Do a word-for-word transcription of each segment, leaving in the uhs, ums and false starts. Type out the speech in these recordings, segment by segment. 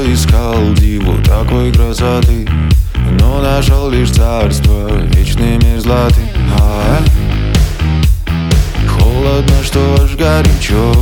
искал диву такой красоты, но нашел лишь царство, вечный мерзлоты. А, холодно, что аж горячо.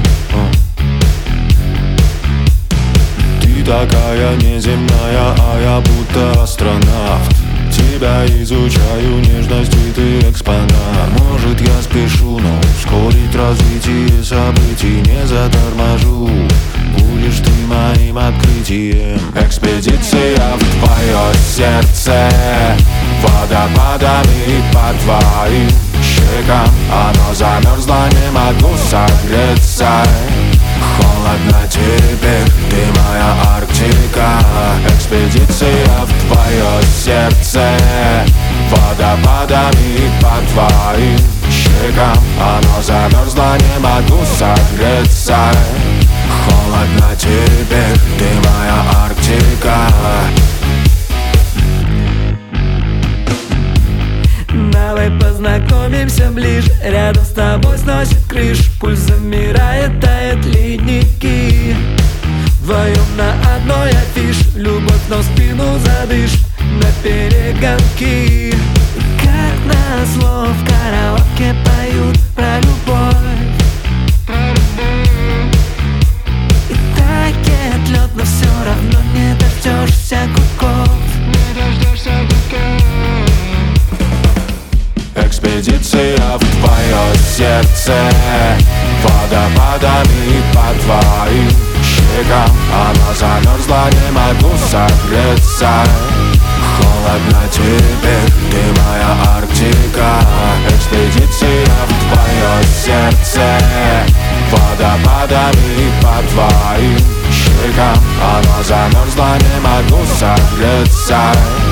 Ты такая неземная, а я будто астронавт. Тебя изучаю, нежностью ты экспонат. Может, я спешу, но ускорить развитие событий не заторможу. Будешь ты моим открытием. Экспедиция в твое сердце, водопадами по твоим щекам. Оно замерзло, не могу согреться. Холодно теперь, ты моя Арктика. Экспедиция в твое сердце, водопадами по твоим щекам. Оно замерзло, не могу согреться. Холодно теперь, ты моя Арктика. Давай познакомимся ближе. Рядом с тобой сносит крышу. Пульс замирает, тает ледники. Вдвоем на одной афише. Любовь, но в спину задышь на перегонки. Как назло в караоке поют про любовь. И тает лед, но все равно не дождешься гудков. Не дождешься гудков. Экспедиция в твое сердце, водопадами по твоим щекам. Оно замерзло, не могу согреться. Холодно теперь, ты моя Арктика. Экспедиция в твое сердце, водопадами по твоим щекам. Оно замерзло, не могу согреться.